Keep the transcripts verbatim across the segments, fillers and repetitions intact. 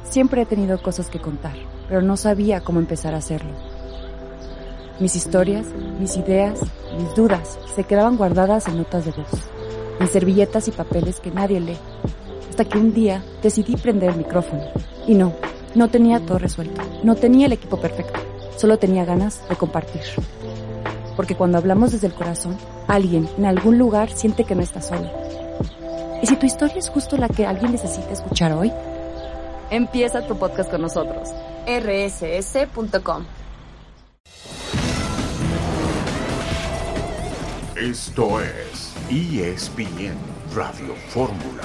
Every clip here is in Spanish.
Siempre he tenido cosas que contar, pero no sabía cómo empezar a hacerlo. Mis historias, mis ideas, mis dudas se quedaban guardadas en notas de voz, en servilletas y papeles que nadie lee. Hasta que un día decidí prender el micrófono. Y no, no tenía todo resuelto, no tenía el equipo perfecto, solo tenía ganas de compartir. Porque cuando hablamos desde el corazón, alguien en algún lugar siente que no está solo. ¿Y si tu historia es justo la que alguien necesita escuchar hoy? Empieza tu podcast con nosotros. erre ese ese punto com. Esto es E S P N Radio Fórmula.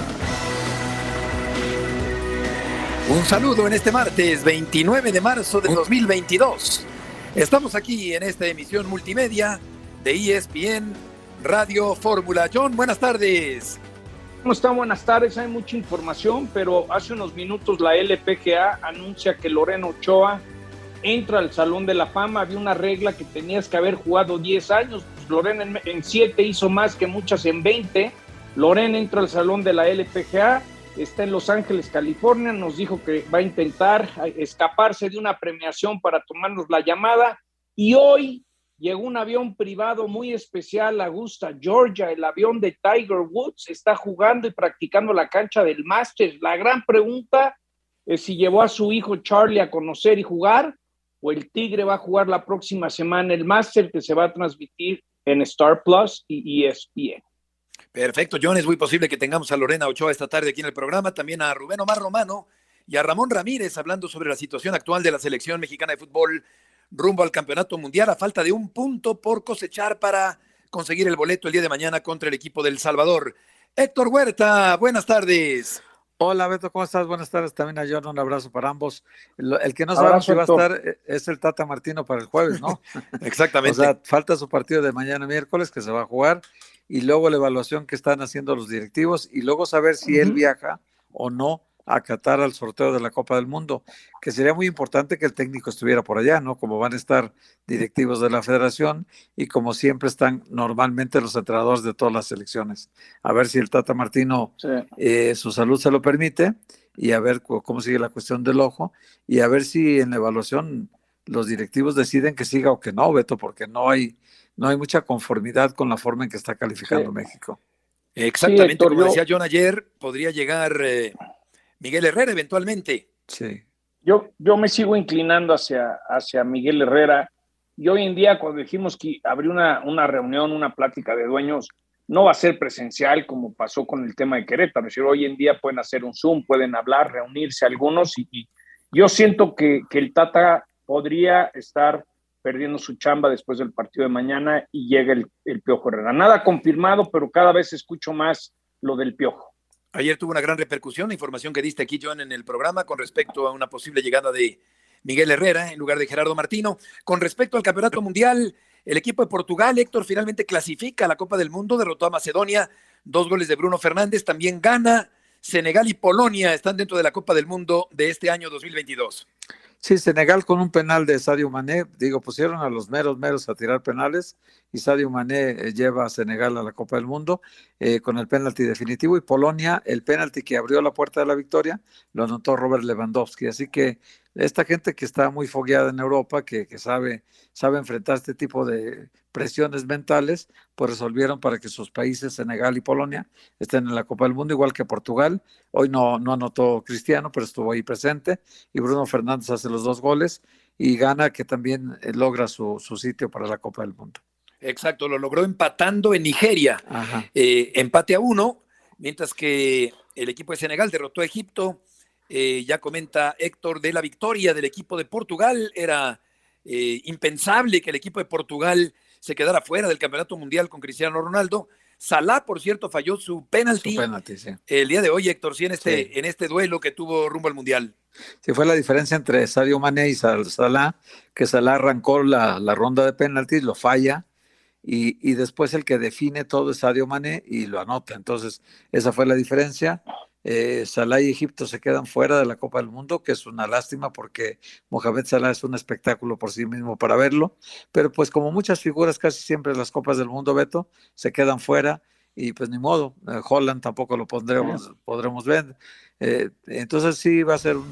Un saludo en este martes veintinueve de marzo de dos mil veintidós. Estamos aquí en esta emisión multimedia de E S P N Radio Fórmula. John, buenas tardes. ¿Cómo están? Buenas tardes. Hay mucha información, pero hace unos minutos la L P G A anuncia que Lorena Ochoa entra al Salón de la Fama. Había una regla que tenías que haber jugado diez años. Pues Lorena en, en siete hizo más que muchas en veinte. Lorena entra al Salón de la L P G A. Está en Los Ángeles, California. Nos dijo que va a intentar escaparse de una premiación para tomarnos la llamada. Y hoy llegó un avión privado muy especial a Augusta, Georgia. El avión de Tiger Woods está jugando y practicando la cancha del Masters. La gran pregunta es si llevó a su hijo Charlie a conocer y jugar, o el Tigre va a jugar la próxima semana el Masters, que se va a transmitir en Star Plus y E S P N. Perfecto, John, es muy posible que tengamos a Lorena Ochoa esta tarde aquí en el programa, también a Rubén Omar Romano y a Ramón Ramírez hablando sobre la situación actual de la selección mexicana de fútbol rumbo al Campeonato Mundial a falta de un punto por cosechar para conseguir el boleto el día de mañana contra el equipo del Salvador. Héctor Huerta, buenas tardes. Hola Beto, ¿cómo estás? Buenas tardes también a John, un abrazo para ambos. El, el que no sabemos si va a estar es el Tata Martino para el jueves, ¿no? Exactamente. O sea, falta su partido de mañana miércoles que se va a jugar y luego la evaluación que están haciendo los directivos y luego saber si uh-huh. él viaja o no a Qatar al sorteo de la Copa del Mundo, que sería muy importante que el técnico estuviera por allá, ¿no? Como van a estar directivos de la federación y como siempre están normalmente los entrenadores de todas las selecciones. A ver si el Tata Martino, sí. eh, su salud se lo permite y a ver cómo sigue la cuestión del ojo y a ver si en la evaluación los directivos deciden que siga o que no, Beto, porque no hay, no hay mucha conformidad con la forma en que está calificando sí. México. Exactamente, sí, Héctor, como yo... decía John ayer, podría llegar... Eh... Miguel Herrera eventualmente. Sí. Yo, yo me sigo inclinando hacia, hacia Miguel Herrera. Y hoy en día, cuando dijimos que habría una, una reunión, una plática de dueños, no va a ser presencial como pasó con el tema de Querétaro. Es decir, hoy en día pueden hacer un Zoom, pueden hablar, reunirse algunos. Y, y yo siento que, que el Tata podría estar perdiendo su chamba después del partido de mañana y llega el, el Piojo Herrera. Nada confirmado, pero cada vez escucho más lo del Piojo. Ayer tuvo una gran repercusión la información que diste aquí, John, en el programa con respecto a una posible llegada de Miguel Herrera en lugar de Gerardo Martino. Con respecto al Campeonato Mundial, el equipo de Portugal, Héctor, finalmente clasifica a la Copa del Mundo, derrotó a Macedonia, dos goles de Bruno Fernández, también gana. Senegal y Polonia están dentro de la Copa del Mundo de este año dos mil veintidós. Sí, Senegal con un penal de Sadio Mané, digo, pusieron a los meros meros a tirar penales y Sadio Mané eh, lleva a Senegal a la Copa del Mundo eh, con el penalti definitivo y Polonia, el penalti que abrió la puerta de la victoria, lo anotó Robert Lewandowski, así que esta gente que está muy fogueada en Europa, que, que sabe, sabe enfrentar este tipo de presiones mentales, pues resolvieron para que sus países, Senegal y Polonia, estén en la Copa del Mundo, igual que Portugal. Hoy no, no anotó Cristiano, pero estuvo ahí presente, y Bruno Fernández hace los dos goles, y gana, que también eh, logra su, su sitio para la Copa del Mundo. Exacto, lo logró empatando en Nigeria, eh, empate a uno, mientras que el equipo de Senegal derrotó a Egipto. Eh, ya comenta Héctor de la victoria del equipo de Portugal. Era eh, impensable que el equipo de Portugal se quedara fuera del Campeonato Mundial con Cristiano Ronaldo. Salah, por cierto, falló su penalti, su penalti sí. el día de hoy, Héctor, sí, en este, sí. en este duelo que tuvo rumbo al Mundial. Sí, fue la diferencia entre Sadio Mané y Salah, que Salah arrancó la, la ronda de penaltis, lo falla, y, y después el que define todo es Sadio Mané y lo anota. Entonces, esa fue la diferencia. Eh, Salah y Egipto se quedan fuera de la Copa del Mundo, que es una lástima porque Mohamed Salah es un espectáculo por sí mismo para verlo, pero pues como muchas figuras casi siempre en las Copas del Mundo, Beto, se quedan fuera y pues ni modo, eh, Holland tampoco lo pondremos, podremos ver. Eh, entonces sí va a ser un,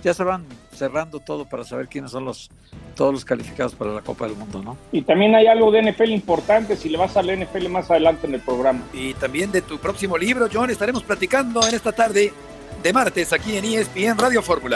ya se van cerrando todo para saber quiénes son los todos los calificados para la Copa del Mundo, ¿no? Y también hay algo de N F L importante, si le vas a la N F L más adelante en el programa. Y también de tu próximo libro, John, estaremos platicando en esta tarde de martes aquí en E S P N Radio Fórmula.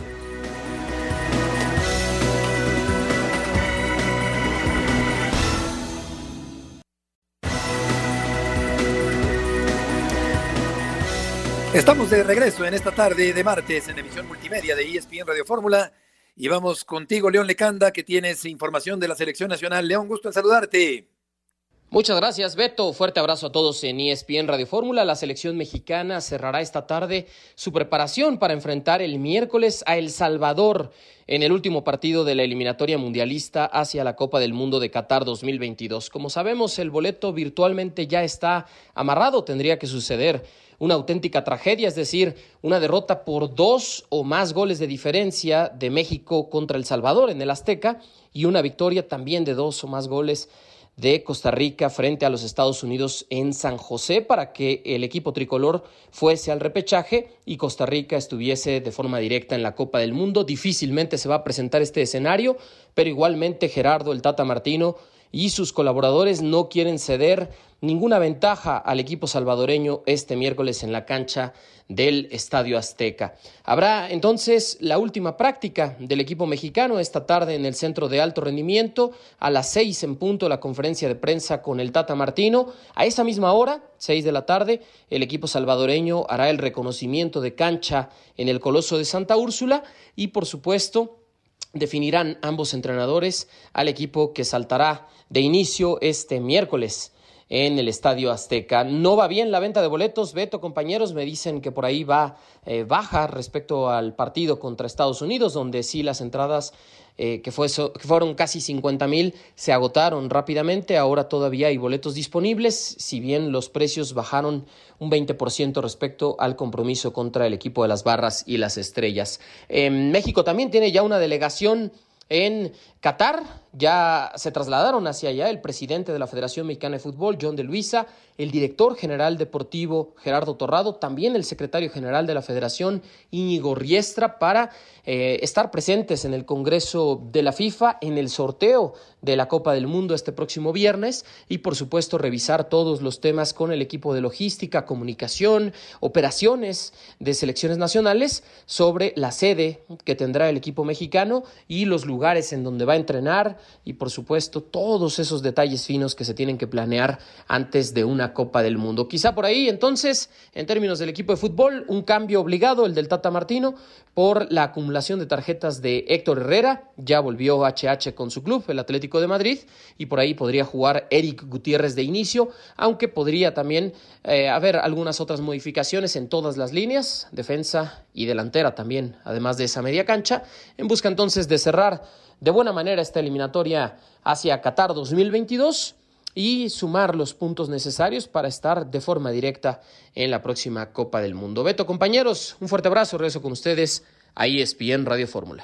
Estamos de regreso en esta tarde de martes en emisión multimedia de E S P N Radio Fórmula y vamos contigo, León Lecanda, que tienes información de la selección nacional. León, gusto en saludarte. Muchas gracias, Beto. Fuerte abrazo a todos en E S P N Radio Fórmula. La selección mexicana cerrará esta tarde su preparación para enfrentar el miércoles a El Salvador en el último partido de la eliminatoria mundialista hacia la Copa del Mundo de Qatar dos mil veintidós. Como sabemos, el boleto virtualmente ya está amarrado. Tendría que suceder una auténtica tragedia, es decir, una derrota por dos o más goles de diferencia de México contra El Salvador en el Azteca y una victoria también de dos o más goles de Costa Rica frente a los Estados Unidos en San José para que el equipo tricolor fuese al repechaje y Costa Rica estuviese de forma directa en la Copa del Mundo. Difícilmente se va a presentar este escenario, pero igualmente Gerardo el Tata Martino y sus colaboradores no quieren ceder ninguna ventaja al equipo salvadoreño este miércoles en la cancha del Estadio Azteca. Habrá entonces la última práctica del equipo mexicano esta tarde en el Centro de Alto Rendimiento. A las seis en punto la conferencia de prensa con el Tata Martino. A esa misma hora, seis de la tarde, el equipo salvadoreño hará el reconocimiento de cancha en el Coloso de Santa Úrsula y, por supuesto, definirán ambos entrenadores al equipo que saltará de inicio este miércoles en el Estadio Azteca. No va bien la venta de boletos, Beto, compañeros, me dicen que por ahí va eh, baja respecto al partido contra Estados Unidos, donde sí las entradas eh, que, fue so, que fueron casi cincuenta mil se agotaron rápidamente. Ahora todavía hay boletos disponibles, si bien los precios bajaron un veinte por ciento respecto al compromiso contra el equipo de las Barras y las Estrellas. Eh, México también tiene ya una delegación en Qatar. Ya se trasladaron hacia allá el presidente de la Federación Mexicana de Fútbol, John de Luisa, el director general deportivo, Gerardo Torrado, también el secretario general de la Federación, Íñigo Riestra, para eh, estar presentes en el Congreso de la FIFA, en el sorteo de la Copa del Mundo este próximo viernes y, por supuesto, revisar todos los temas con el equipo de logística, comunicación, operaciones de selecciones nacionales sobre la sede que tendrá el equipo mexicano y los lugares en donde va a entrenar y, por supuesto, todos esos detalles finos que se tienen que planear antes de una Copa del Mundo. Quizá por ahí, entonces, en términos del equipo de fútbol, un cambio obligado, el del Tata Martino, por la acumulación de tarjetas de Héctor Herrera. Ya volvió H H con su club, el Atlético de Madrid, y por ahí podría jugar Eric Gutiérrez de inicio, aunque podría también eh, haber algunas otras modificaciones en todas las líneas, defensa y delantera también, además de esa media cancha, en busca entonces de cerrar de buena manera esta eliminatoria hacia Qatar dos mil veintidós y sumar los puntos necesarios para estar de forma directa en la próxima Copa del Mundo. Beto, compañeros, un fuerte abrazo, regreso con ustedes a E S P N Radio Fórmula.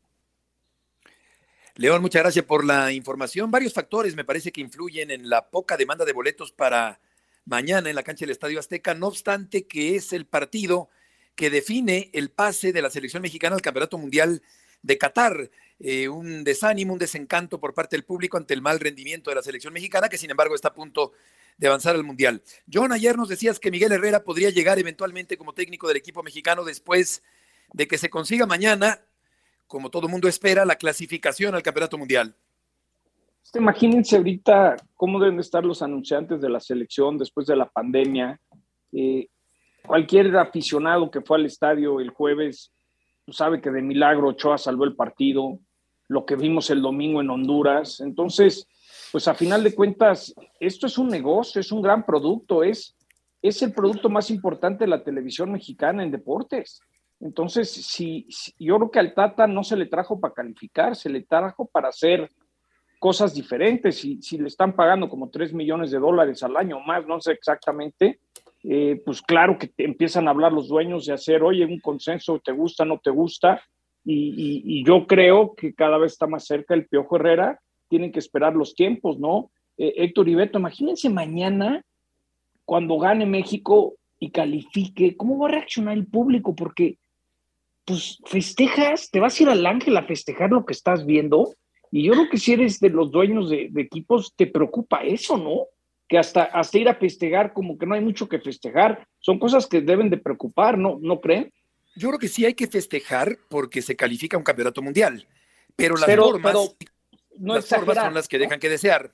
León, muchas gracias por la información. Varios factores me parece que influyen en la poca demanda de boletos para mañana en la cancha del Estadio Azteca, no obstante que es el partido que define el pase de la selección mexicana al Campeonato Mundial de Qatar. Eh, un desánimo, un desencanto por parte del público ante el mal rendimiento de la selección mexicana, que sin embargo está a punto de avanzar al Mundial. John, ayer nos decías que Miguel Herrera podría llegar eventualmente como técnico del equipo mexicano después de que se consiga mañana, como todo mundo espera, la clasificación al Campeonato Mundial. Imagínense ahorita cómo deben estar los anunciantes de la selección después de la pandemia. Eh, cualquier aficionado que fue al estadio el jueves sabe que de milagro Ochoa salvó el partido, lo que vimos el domingo en Honduras. Entonces, pues a final de cuentas, esto es un negocio, es un gran producto, es, es el producto más importante de la televisión mexicana en deportes. Entonces, si, si yo creo que al Tata no se le trajo para calificar, se le trajo para hacer cosas diferentes. Si, si le están pagando como tres millones de dólares al año más, no sé exactamente, eh, pues claro que te empiezan a hablar los dueños de hacer, oye, un consenso, te gusta, no te gusta, y, y, y yo creo que cada vez está más cerca el Piojo Herrera. Tienen que esperar los tiempos, ¿no? Eh, Héctor y Beto, imagínense mañana cuando gane México y califique, ¿cómo va a reaccionar el público? Porque pues festejas, te vas a ir al Ángel a festejar lo que estás viendo, y yo creo que si eres de los dueños de, de equipos, te preocupa eso, ¿no? Que hasta, hasta ir a festejar, como que no hay mucho que festejar, son cosas que deben de preocupar, ¿no? ¿No creen? Yo creo que sí hay que festejar porque se califica un campeonato mundial, pero las Pero, formas, pero no las formas exagerar, son las que ¿no? dejan que desear.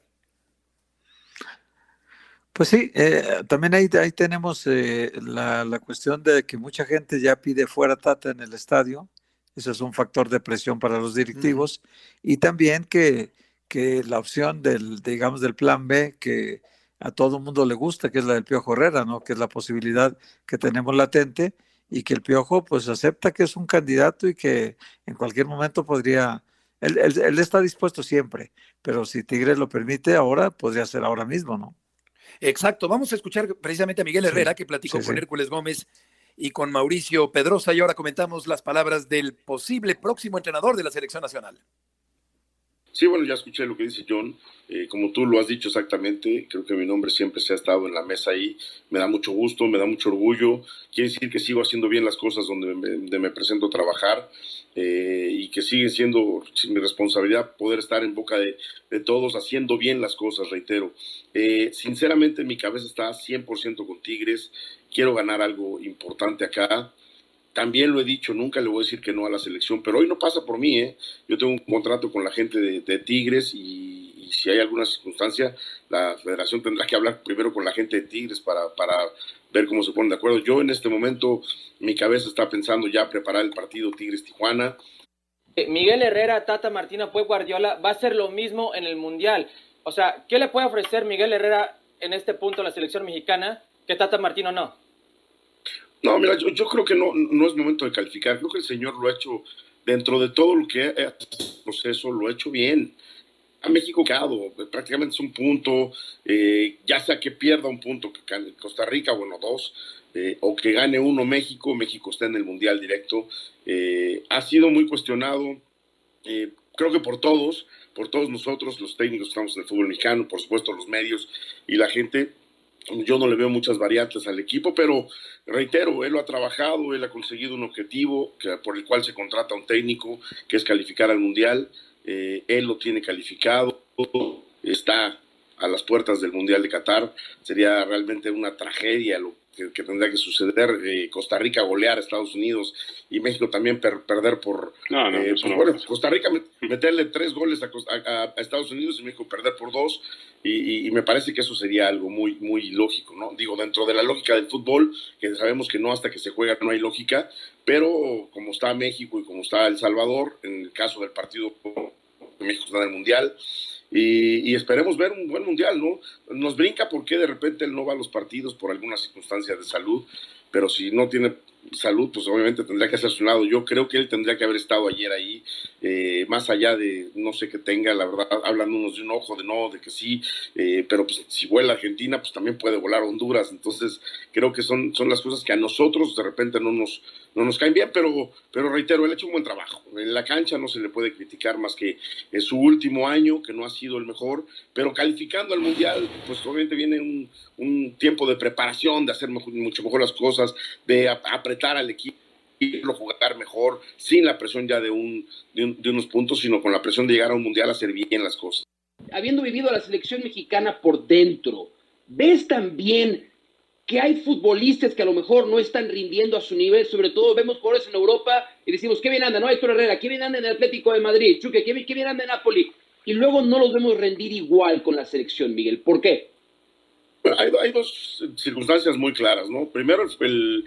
Pues sí, eh, también ahí, ahí tenemos eh, la, la cuestión de que mucha gente ya pide fuera Tata en el estadio. Eso es un factor de presión para los directivos. Uh-huh. Y también que, que la opción del, digamos, del plan B, que a todo el mundo le gusta, que es la del Piojo Herrera, ¿no? Que es la posibilidad que tenemos latente y que el Piojo pues acepta que es un candidato y que en cualquier momento podría, él, él, él está dispuesto siempre, pero si Tigres lo permite ahora, podría ser ahora mismo, ¿no? Exacto, vamos a escuchar precisamente a Miguel Herrera, sí, que platicó sí, con sí. Hércules Gómez y con Mauricio Pedrosa, y ahora comentamos las palabras del posible próximo entrenador de la selección nacional. Sí, bueno, ya escuché lo que dice John, eh, como tú lo has dicho exactamente, creo que mi nombre siempre se ha estado en la mesa ahí, me da mucho gusto, me da mucho orgullo, quiere decir que sigo haciendo bien las cosas donde me, donde me presento a trabajar, eh, y que sigue siendo mi responsabilidad poder estar en boca de, de todos haciendo bien las cosas, reitero. Eh, sinceramente mi cabeza está cien por ciento con Tigres, quiero ganar algo importante acá. También lo he dicho, nunca le voy a decir que no a la selección, pero hoy no pasa por mí, ¿eh? Yo tengo un contrato con la gente de, de Tigres y, y si hay alguna circunstancia, la federación tendrá que hablar primero con la gente de Tigres para, para ver cómo se ponen de acuerdo. Yo en este momento, mi cabeza está pensando ya preparar el partido Tigres-Tijuana. Miguel Herrera, Tata Martino, Pep Guardiola, va a ser lo mismo en el Mundial. O sea, ¿qué le puede ofrecer Miguel Herrera en este punto a la selección mexicana que Tata Martino no? No, mira, yo, yo creo que no, no es momento de calificar. Creo que el señor lo ha hecho, dentro de todo lo que es el proceso, lo ha hecho bien. A México quedado, prácticamente es un punto, eh, ya sea que pierda un punto que Costa Rica, bueno, dos, eh, o que gane uno México, México está en el Mundial directo. Eh, ha sido muy cuestionado, eh, creo que por todos, por todos nosotros, los técnicos que estamos en el fútbol mexicano, por supuesto los medios y la gente. Yo no le veo muchas variantes al equipo, pero reitero, él lo ha trabajado, él ha conseguido un objetivo que, por el cual se contrata un técnico, que es calificar al Mundial. Eh, él lo tiene calificado, está a las puertas del Mundial de Qatar. Sería realmente una tragedia lo que, que tendría que suceder. Eh, Costa Rica golear a Estados Unidos y México también per, perder por... No, no, eh, pues, no. Bueno, Costa Rica meterle tres goles a, a, a Estados Unidos y México perder por dos. Y, y me parece que eso sería algo muy, muy lógico, ¿no? Digo, dentro de la lógica del fútbol, que sabemos que no hasta que se juega no hay lógica, pero como está México y como está El Salvador, en el caso del partido México está en el Mundial, y, y esperemos ver un buen Mundial, ¿no? Nos brinca porque de repente él no va a los partidos por algunas circunstancias de salud, pero si no tiene salud, pues obviamente tendría que hacer su lado. Yo creo que él tendría que haber estado ayer ahí, eh, más allá de no sé qué tenga, la verdad, hablan unos de un ojo, de no, de que sí, eh, pero pues si vuela Argentina, pues también puede volar Honduras. Entonces creo que son, son las cosas que a nosotros de repente no nos, no nos caen bien, pero, pero reitero, él ha hecho un buen trabajo. En la cancha no se le puede criticar más que es su último año, que no ha sido el mejor, pero calificando al Mundial, pues obviamente viene un, un tiempo de preparación, de hacer mejor, mucho mejor las cosas, de apretar al equipo, jugar mejor, sin la presión ya de, un, de, un, de unos puntos, sino con la presión de llegar a un Mundial a hacer bien las cosas. Habiendo vivido la selección mexicana por dentro, ¿ves también que hay futbolistas que a lo mejor no están rindiendo a su nivel? Sobre todo vemos jugadores en Europa y decimos, qué bien anda, ¿no? Héctor Herrera, qué bien anda en el Atlético de Madrid, Chuque, qué bien, qué bien anda en Napoli, y luego no los vemos rendir igual con la selección, Miguel. ¿Por qué? Hay, hay dos circunstancias muy claras, ¿no? Primero, el,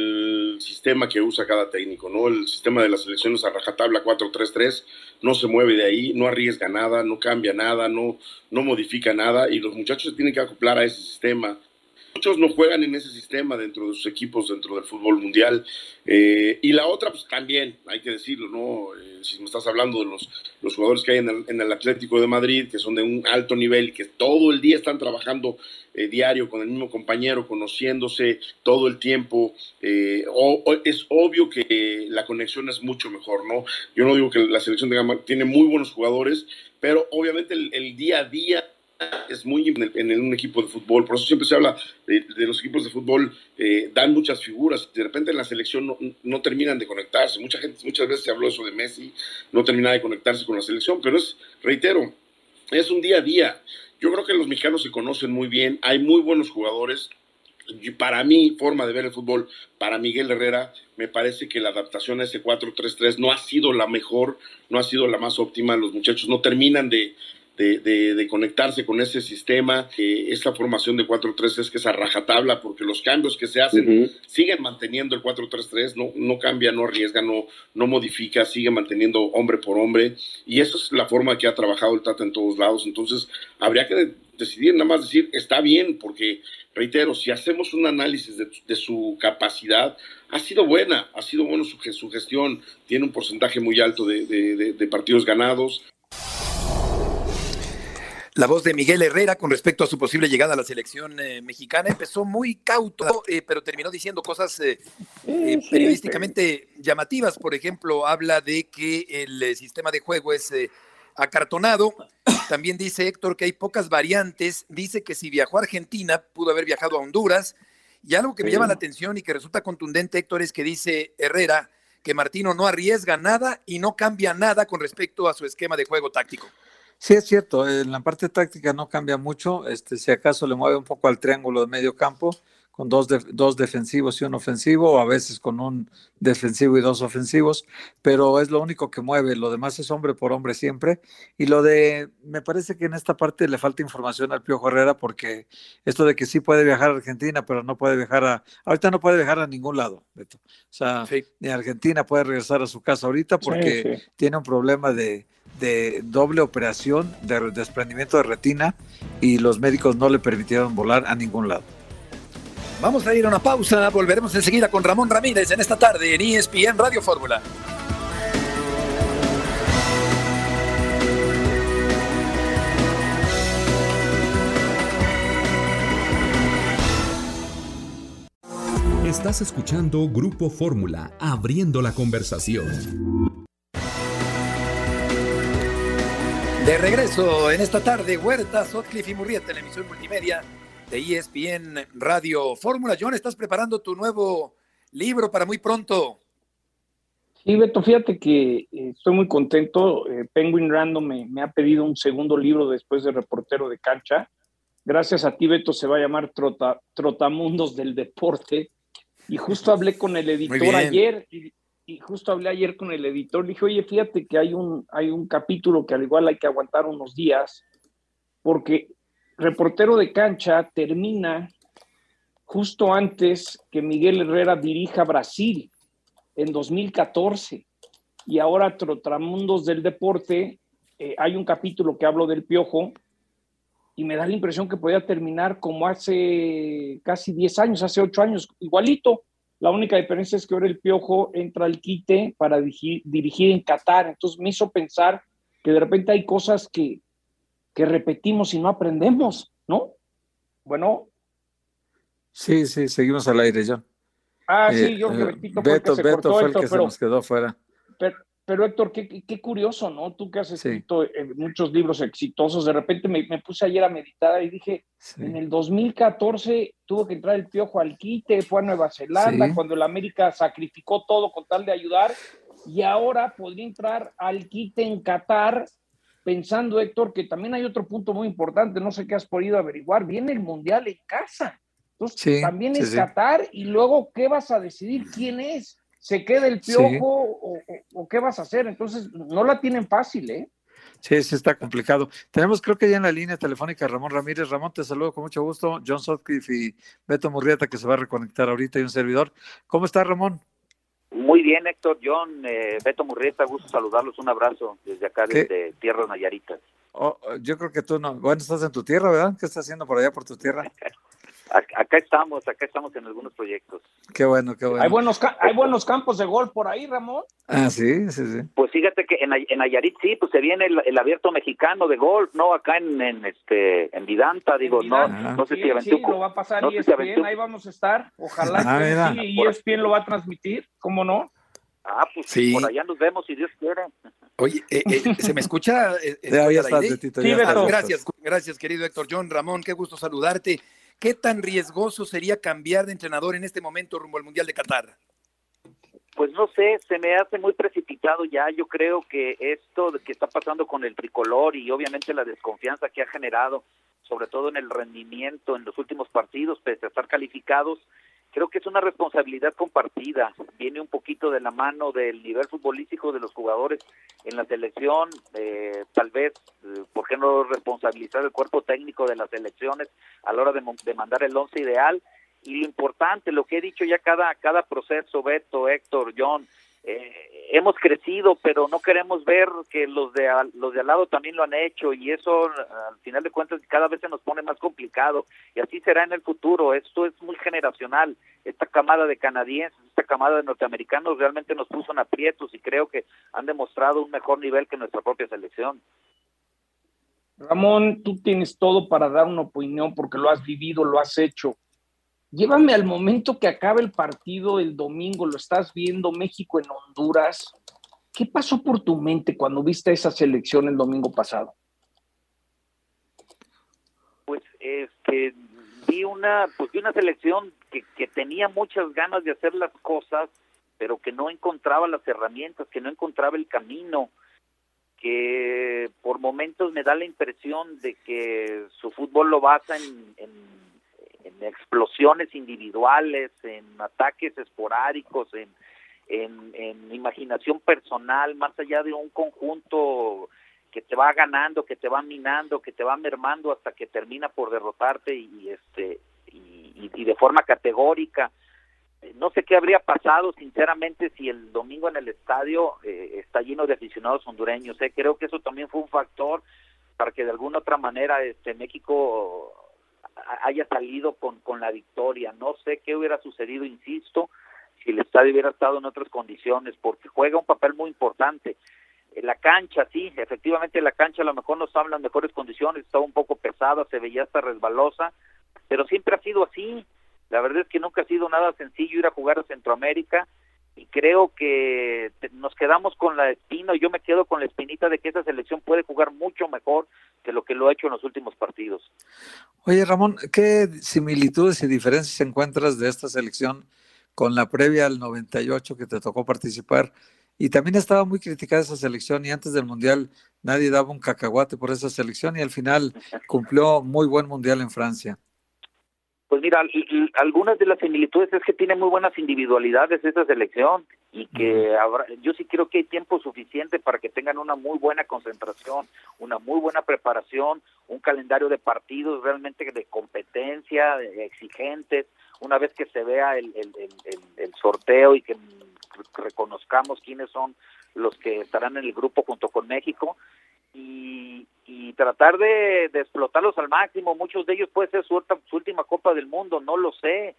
el sistema que usa cada técnico, ¿no? El sistema de las selecciones a rajatabla cuatro tres tres, no se mueve de ahí, no arriesga nada, no cambia nada, no, no modifica nada, y los muchachos se tienen que acoplar a ese sistema. Muchos no juegan en ese sistema dentro de sus equipos, dentro del fútbol mundial. Eh, y la otra, pues también, hay que decirlo, ¿no? Eh, si me estás hablando de los, los jugadores que hay en el, en el Atlético de Madrid, que son de un alto nivel, que todo el día están trabajando eh, diario con el mismo compañero, conociéndose todo el tiempo, eh, o, o es obvio que la conexión es mucho mejor, ¿no? Yo no digo que la selección de Gama tiene muy buenos jugadores, pero obviamente el, el día a día es muy en, el, en un equipo de fútbol, por eso siempre se habla de, de los equipos de fútbol, eh, dan muchas figuras, de repente en la selección no, no terminan de conectarse, mucha gente, muchas veces se habló eso de Messi, no termina de conectarse con la selección, pero es, reitero, es un día a día. Yo creo que los mexicanos se conocen muy bien, hay muy buenos jugadores. Para mi forma de ver el fútbol, para Miguel Herrera, me parece que la adaptación a ese cuatro tres tres no ha sido la mejor, no ha sido la más óptima. Los muchachos no terminan de, de, de, de conectarse con ese sistema. Eh, esta formación de cuatro tres tres que es a rajatabla, porque los cambios que se hacen uh-huh. siguen manteniendo el cuatro tres tres, no, no cambia, no arriesga, no, no modifica, sigue manteniendo hombre por hombre. Y esa es la forma que ha trabajado el Tata en todos lados. Entonces, habría que decidir, nada más decir, está bien, porque reitero, si hacemos un análisis de, de su capacidad, ha sido buena, ha sido bueno su, su gestión, tiene un porcentaje muy alto de, de, de, de partidos ganados. La voz de Miguel Herrera con respecto a su posible llegada a la selección eh, mexicana empezó muy cauto, eh, pero terminó diciendo cosas eh, eh, periodísticamente llamativas. Por ejemplo, habla de que el eh, sistema de juego es eh, acartonado. También dice Héctor que hay pocas variantes. Dice que si viajó a Argentina, pudo haber viajado a Honduras. Y algo que me llama la atención y que resulta contundente, Héctor, es que dice Herrera que Martino no arriesga nada y no cambia nada con respecto a su esquema de juego táctico. Sí, es cierto, en la parte táctica no cambia mucho, este, si acaso le mueve un poco al triángulo de medio campo, con dos, de, dos defensivos y un ofensivo, o a veces con un defensivo y dos ofensivos, pero es lo único que mueve, lo demás es hombre por hombre siempre. Y lo de, me parece que en esta parte le falta información al Piojo Herrera, porque esto de que sí puede viajar a Argentina, pero no puede viajar a, ahorita no puede viajar a ningún lado, Beto. O sea, sí. Ni Argentina puede regresar a su casa ahorita porque sí, sí. tiene un problema de de doble operación de desprendimiento de retina y los médicos no le permitieron volar a ningún lado. Vamos a ir a una pausa, volveremos enseguida con Ramón Ramírez en esta tarde en E S P N Radio Fórmula. Estás escuchando Grupo Fórmula, abriendo la conversación. De regreso en esta tarde, Huerta, Sotcliffe y Murrieta en la emisión multimedia de E S P N Radio Fórmula. John, ¿estás preparando tu nuevo libro para muy pronto? Sí, Beto, fíjate que eh, estoy muy contento. Eh, Penguin Random me, me ha pedido un segundo libro después de Reportero de Cancha. Gracias a ti, Beto, se va a llamar Trota, Trotamundos del Deporte. Y justo hablé con el editor ayer y Y justo hablé ayer con el editor, le dije, oye, fíjate que hay un, hay un capítulo que al igual hay que aguantar unos días, porque Reportero de Cancha termina justo antes que Miguel Herrera dirija Brasil en dos mil catorce. Y ahora Trotamundos del Deporte, eh, hay un capítulo que hablo del Piojo, y me da la impresión que podía terminar como hace casi diez años, hace ocho años, igualito. La única diferencia es que ahora el Piojo entra al quite para dirigir, dirigir en Qatar. Entonces me hizo pensar que de repente hay cosas que, que repetimos y no aprendemos, ¿no? Bueno. Sí, sí, seguimos al aire, John. Ah, eh, sí, yo eh, Betito Beto, fue el que se Beto cortó, fue el Héctor, que pero, se nos quedó fuera. Pero, pero Héctor, qué, qué curioso, ¿no? Tú que has escrito sí. eh, muchos libros exitosos, de repente me, me puse ayer a meditar y dije, sí. en el dos mil catorce tuvo que entrar el Piojo al quite, fue a Nueva Zelanda, sí. cuando el América sacrificó todo con tal de ayudar, y ahora podría entrar al quite en Qatar, pensando, Héctor, que también hay otro punto muy importante, no sé qué has podido averiguar, viene el Mundial en casa, entonces sí, también es Qatar, y luego, ¿qué vas a decidir? ¿Quién es? ¿Se queda el Piojo sí. o, o, o qué vas a hacer? Entonces, no la tienen fácil, ¿eh? Sí, sí está complicado. Tenemos creo que ya en la línea telefónica a Ramón Ramírez. Ramón, te saludo con mucho gusto. John Sotcliffe y Beto Murrieta, que se va a reconectar ahorita, y un servidor. ¿Cómo está, Ramón? Muy bien, Héctor, John, eh, Beto Murrieta, gusto saludarlos. Un abrazo desde acá, ¿Qué? desde Tierras Nayaritas. Oh, yo creo que tú no. Bueno, estás en tu tierra, ¿verdad? ¿Qué estás haciendo por allá, por tu tierra? Acá estamos, acá estamos en algunos proyectos. Qué bueno, qué bueno. ¿Hay buenos, hay buenos campos de golf por ahí, Ramón? Ah, sí, sí, sí. Pues fíjate que en, en Nayarit sí, pues se viene el, el abierto mexicano de golf, ¿no? Acá en, en este en Vidanta, digo, en Vidanta. no, no sé sí, si Aventuco. Sí, lo va a pasar no E S P N, si ahí vamos a estar. Ojalá ah, que sí, E S P N lo va a transmitir, ¿cómo no? Ah, pues sí. Por allá nos vemos si Dios quiere. Oye, eh, eh, ¿se me escucha? Eh, ya, ya estás, Betito, sí, ya estás. Gracias, gracias, querido Héctor John. Ramón, qué gusto saludarte. ¿Qué tan riesgoso sería cambiar de entrenador en este momento rumbo al Mundial de Qatar? Pues no sé, se me hace muy precipitado ya. Yo creo que esto que está pasando con el tricolor y obviamente la desconfianza que ha generado, sobre todo en el rendimiento en los últimos partidos, pese a estar calificados, creo que es una responsabilidad compartida. Viene un poquito de la mano del nivel futbolístico de los jugadores en la selección, eh, tal vez, eh, ¿por qué no responsabilizar el cuerpo técnico de las selecciones a la hora de, de mandar el once ideal? Y lo importante, lo que he dicho ya cada, cada proceso, Beto, Héctor, John, eh, hemos crecido, pero no queremos ver que los de, al, los de al lado también lo han hecho, y eso al final de cuentas cada vez se nos pone más complicado, y así será en el futuro. Esto es muy generacional. Esta camada de canadienses, esta camada de norteamericanos realmente nos puso en aprietos, y creo que han demostrado un mejor nivel que nuestra propia selección. Ramón, tú tienes todo para dar una opinión porque lo has vivido, lo has hecho. Llévame al momento que acabe el partido el domingo, lo estás viendo, México en Honduras. ¿Qué pasó por tu mente cuando viste esa selección el domingo pasado? Pues este, vi una, pues vi una selección que, que tenía muchas ganas de hacer las cosas, pero que no encontraba las herramientas, que no encontraba el camino, que por momentos me da la impresión de que su fútbol lo basa en, en, en explosiones individuales, en ataques esporádicos, en, en, en imaginación personal, más allá de un conjunto que te va ganando, que te va minando, que te va mermando hasta que termina por derrotarte y este y, y de forma categórica. No sé qué habría pasado, sinceramente, si el domingo en el estadio eh, está lleno de aficionados hondureños. Eh. Creo que eso también fue un factor para que de alguna otra manera este México haya salido con, con la victoria. No sé qué hubiera sucedido, insisto, si el estadio hubiera estado en otras condiciones, porque juega un papel muy importante. La cancha, sí, efectivamente la cancha a lo mejor no estaba en las mejores condiciones, estaba un poco pesada, se veía hasta resbalosa, pero siempre ha sido así. La verdad es que nunca ha sido nada sencillo ir a jugar a Centroamérica, y creo que nos quedamos con la espina, y yo me quedo con la espinita de que esa selección puede jugar mucho mejor que lo que lo ha hecho en los últimos partidos. Oye, Ramón, ¿qué similitudes y diferencias encuentras de esta selección con la previa al noventa y ocho que te tocó participar? Y también estaba muy criticada esa selección, y antes del Mundial nadie daba un cacahuate por esa selección, y al final cumplió muy buen Mundial en Francia. Pues mira, algunas de las similitudes es que tiene muy buenas individualidades esta selección, y que habrá, yo sí creo que hay tiempo suficiente para que tengan una muy buena concentración, una muy buena preparación, un calendario de partidos realmente de competencia, de exigentes. Una vez que se vea el, el, el, el sorteo y que reconozcamos quiénes son los que estarán en el grupo junto con México, y, y tratar de, de explotarlos al máximo. Muchos de ellos puede ser su, su última Copa del Mundo, no lo sé.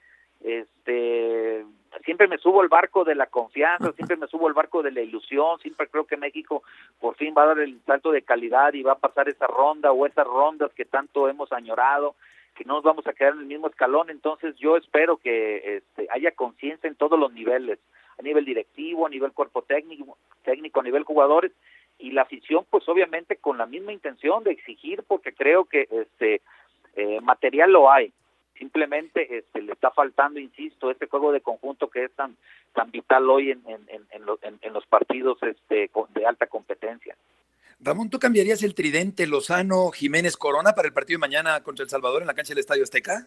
Este, siempre me subo al barco de la confianza, siempre me subo al barco de la ilusión, siempre creo que México por fin va a dar el salto de calidad y va a pasar esa ronda o esas rondas que tanto hemos añorado, que no nos vamos a quedar en el mismo escalón. Entonces yo espero que este, haya conciencia en todos los niveles, a nivel directivo, a nivel cuerpo técnico, técnico, a nivel jugadores, y la afición pues obviamente con la misma intención de exigir, porque creo que este eh, material lo hay, simplemente este le está faltando, insisto, este juego de conjunto que es tan tan vital hoy en en, en, en, los, en, en los partidos este de alta competencia. Ramón, ¿tú cambiarías el tridente Lozano, Jiménez, Corona para el partido de mañana contra El Salvador en la cancha del Estadio Azteca?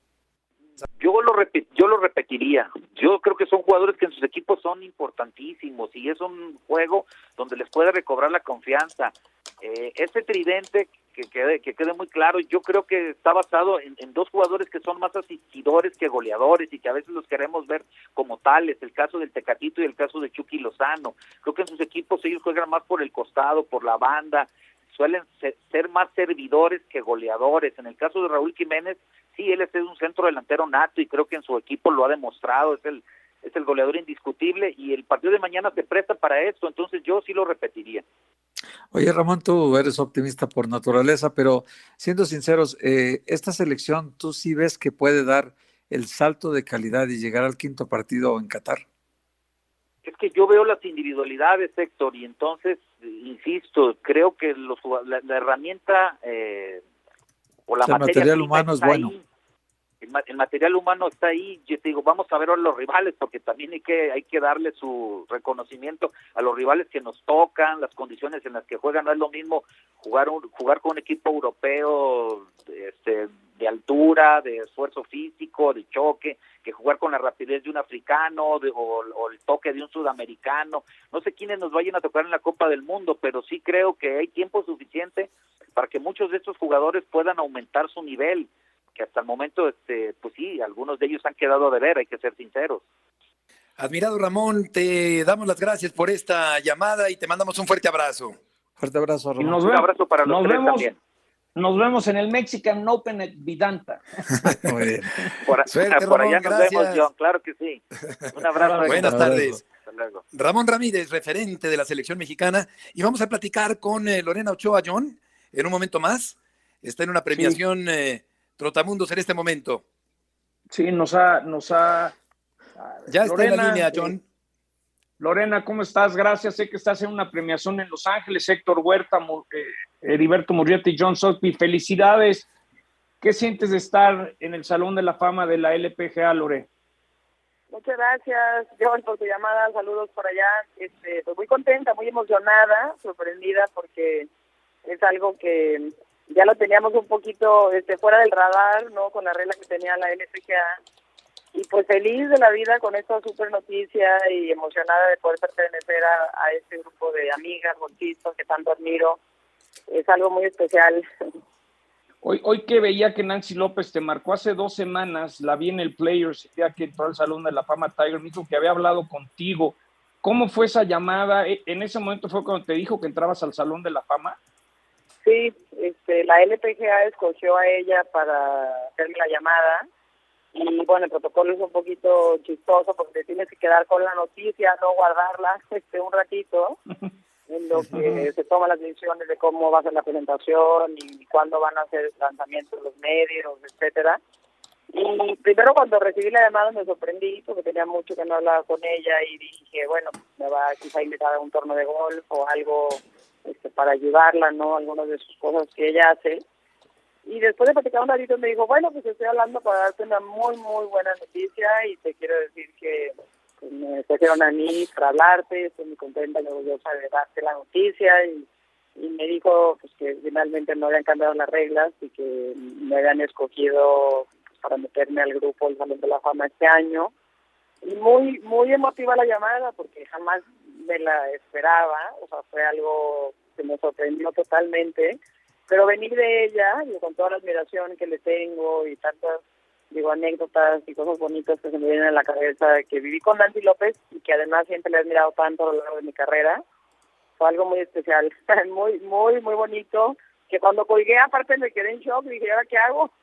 Yo lo repet, yo lo repetiría. Yo creo que son jugadores que en sus equipos son importantísimos, y es un juego donde les puede recobrar la confianza. Eh, este tridente, que quede, que quede muy claro, yo creo que está basado en, en dos jugadores que son más asistidores que goleadores, y que a veces los queremos ver como tales, el caso del Tecatito y el caso de Chucky Lozano. Creo que en sus equipos ellos juegan más por el costado, por la banda, suelen ser, ser más servidores que goleadores. En el caso de Raúl Jiménez, sí, él es un centro delantero nato, y creo que en su equipo lo ha demostrado, es el es el goleador indiscutible, y el partido de mañana se presta para esto, entonces yo sí lo repetiría. Oye, Ramón, tú eres optimista por naturaleza, pero siendo sinceros, eh, esta selección, ¿tú sí ves que puede dar el salto de calidad y llegar al quinto partido en Qatar? Es que yo veo las individualidades, Héctor, y entonces, insisto, creo que los, la, la herramienta eh, o la o sea, materia material humano es bueno. Ahí. El, el material humano está ahí. Yo te digo, vamos a ver a los rivales, porque también hay que hay que darle su reconocimiento a los rivales que nos tocan, las condiciones en las que juegan. No es lo mismo jugar un, jugar con un equipo europeo este, de altura, de esfuerzo físico, de choque, que jugar con la rapidez de un africano de, o, o el toque de un sudamericano. No sé quiénes nos vayan a tocar en la Copa del Mundo, pero sí creo que hay tiempo suficiente para que muchos de estos jugadores puedan aumentar su nivel, que hasta el momento, este, pues sí, algunos de ellos han quedado a deber, hay que ser sinceros. Admirado Ramón, te damos las gracias por esta llamada y te mandamos un fuerte abrazo. Fuerte abrazo, Ramón. Nos un abrazo para los nos tres vemos, también. Nos vemos en el Mexican Open at Vidanta. Muy bien. Por, Suerte, por Ramón, allá nos gracias. vemos, John, claro que sí. Un abrazo. Buenas tardes. Hasta luego. Ramón Ramírez, referente de la selección mexicana, y vamos a platicar con eh, Lorena Ochoa, John, en un momento más. Está en una premiación... Sí. Eh, Trotamundos en este momento. Sí, nos ha... Nos ha ya está Lorena, en la línea, John. Eh, Lorena, ¿cómo estás? Gracias. Sé que estás en una premiación en Los Ángeles. Héctor Huerta, eh, Heriberto Murrieta y John Sotcliffe. Felicidades. ¿Qué sientes de estar en el Salón de la Fama de la L P G A, Lore? Muchas gracias, John, por tu llamada. Saludos por allá. Este, pues muy contenta, muy emocionada, sorprendida, porque es algo que... ya lo teníamos un poquito este, fuera del radar, ¿no? Con la regla que tenía la L P G A. Y pues feliz de la vida con esta super noticia y emocionada de poder pertenecer a, a este grupo de amigas, golfistas que tanto admiro. Es algo muy especial. Hoy, hoy que veía que Nancy López te marcó hace dos semanas, la vi en el Players, ya que entró al Salón de la Fama Tiger, me dijo que había hablado contigo. ¿Cómo fue esa llamada? ¿En ese momento fue cuando te dijo que entrabas al Salón de la Fama? Sí, este, la L P G A escogió a ella para hacerme la llamada y bueno, el protocolo es un poquito chistoso porque te tienes que quedar con la noticia, no guardarla este, un ratito, en lo que se toman las decisiones de cómo va a ser la presentación y cuándo van a hacer lanzamientos los medios, etcétera. Y primero cuando recibí la llamada me sorprendí porque tenía mucho que no hablaba con ella y dije, bueno, me va quizá a invitar a un torneo de golf o algo... Este, para ayudarla, ¿no? Algunas de sus cosas que ella hace. Y después de platicar un ratito me dijo, bueno, pues estoy hablando para darte una muy, muy buena noticia y te quiero decir que pues, me escogieron a mí para hablarte, estoy muy contenta y orgullosa de darte la noticia y, y me dijo pues que finalmente no habían cambiado las reglas y que me habían escogido pues, para meterme al grupo del Salón de la Fama este año. Y muy, muy emotiva la llamada porque jamás me la esperaba, o sea, fue algo que me sorprendió totalmente, pero venir de ella, y con toda la admiración que le tengo y tantas, digo, anécdotas y cosas bonitas que se me vienen a la cabeza, que viví con Nancy López y que además siempre le he admirado tanto a lo largo de mi carrera, fue algo muy especial, muy, muy, muy bonito, que cuando colgué aparte me quedé en shock, dije, ¿ahora qué hago?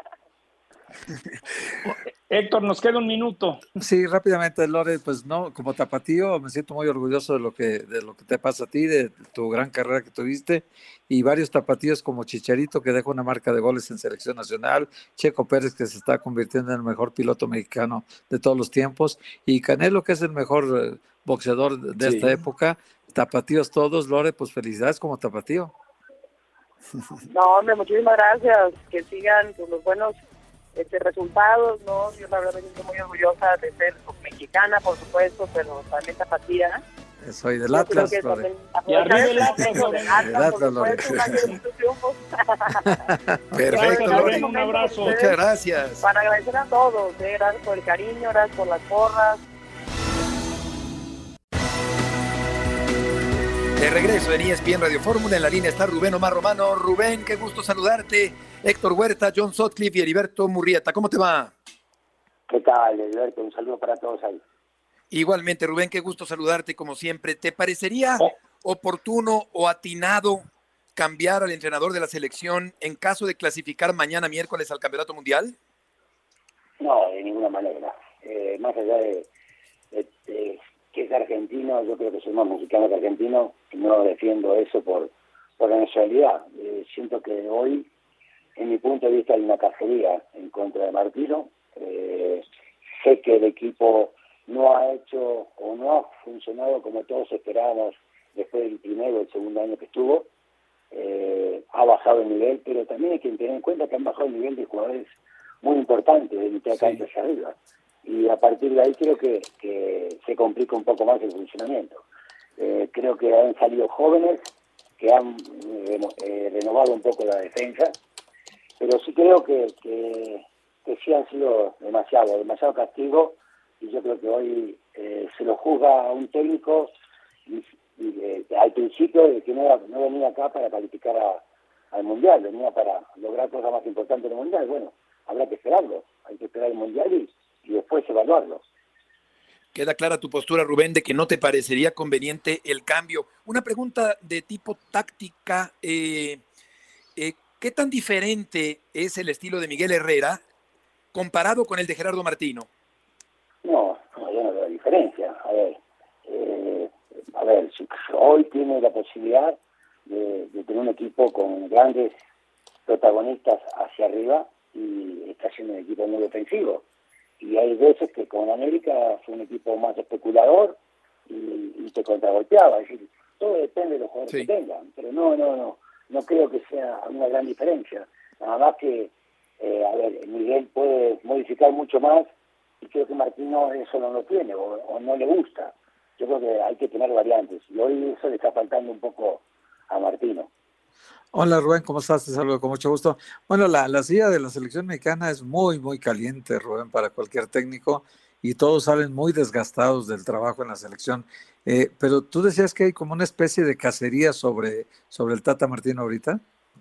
Héctor, nos queda un minuto. Sí, rápidamente, Lore, pues no, como tapatío me siento muy orgulloso de lo que de lo que te pasa a ti, de tu gran carrera que tuviste, y varios tapatíos como Chicharito, que deja una marca de goles en selección nacional, Checo Pérez, que se está convirtiendo en el mejor piloto mexicano de todos los tiempos, y Canelo, que es el mejor boxeador de sí. esta época. Tapatíos todos, Lore, pues felicidades como tapatío. No, hombre, muchísimas gracias, que sigan pues, los buenos Este, resultados, ¿no? Yo la verdad me siento muy orgullosa de ser mexicana, por supuesto, pero también tapatía. Soy del Atlas, Lore. Y arriba el Atlas, del Atlas, Lore. Perfecto, Lore. Un abrazo. Muchas gracias. Para agradecer a todos, ¿eh? Gracias por el cariño, gracias por las porras. De regreso en E S P N Radio Fórmula, en la línea está Rubén Omar Romano. Rubén, qué gusto saludarte. Héctor Huerta, John Sotcliffe y Heriberto Murrieta. ¿Cómo te va? ¿Qué tal, Heriberto? Un saludo para todos ahí. Igualmente, Rubén, qué gusto saludarte como siempre. ¿Te parecería oh. oportuno o atinado cambiar al entrenador de la selección en caso de clasificar mañana miércoles al Campeonato Mundial? No, de ninguna manera. Eh, más allá de, de, de que es argentino, yo creo que soy más mexicano que argentino, no defiendo eso por, por la nacionalidad. Eh, siento que hoy, en mi punto de vista, hay una cacería en contra de Martino. Eh, sé que el equipo no ha hecho o no ha funcionado como todos esperábamos después del primero o el segundo año que estuvo. Eh, ha bajado el nivel, pero también hay que tener en cuenta que han bajado el nivel de jugadores muy importantes de mitad de cancha hacia arriba. Y a partir de ahí creo que, que se complica un poco más el funcionamiento. Eh, creo que han salido jóvenes que han eh, renovado un poco la defensa, pero sí creo que, que, que sí han sido demasiado, demasiado castigo, y yo creo que hoy eh, se lo juzga a un técnico y, y, eh, al principio de que no, no venía acá para calificar a, al Mundial, venía para lograr cosas más importantes del Mundial. Bueno, habrá que esperarlo, hay que esperar el Mundial y, y después evaluarlo. Queda clara tu postura, Rubén, de que no te parecería conveniente el cambio. Una pregunta de tipo táctica, eh, eh, ¿qué tan diferente es el estilo de Miguel Herrera comparado con el de Gerardo Martino? No, no, yo no veo diferencia. A ver, eh, a ver, hoy tiene la posibilidad de, de tener un equipo con grandes protagonistas hacia arriba y está siendo un equipo muy ofensivo. Y hay veces que con América fue un equipo más especulador y, y te contragolpeaba. Es decir, todo depende de los jugadores sí. que tengan. Pero no, no, no, no creo que sea una gran diferencia. Nada más que, eh, a ver, Miguel puede modificar mucho más y creo que Martino eso no lo tiene o, o no le gusta. Yo creo que hay que tener variantes y hoy eso le está faltando un poco a Martino. Hola Rubén, ¿cómo estás? Te saludo con mucho gusto. Bueno, la, la silla de la selección mexicana es muy, muy caliente, Rubén, para cualquier técnico y todos salen muy desgastados del trabajo en la selección. Eh, pero tú decías que hay como una especie de cacería sobre, sobre el Tata Martino ahorita.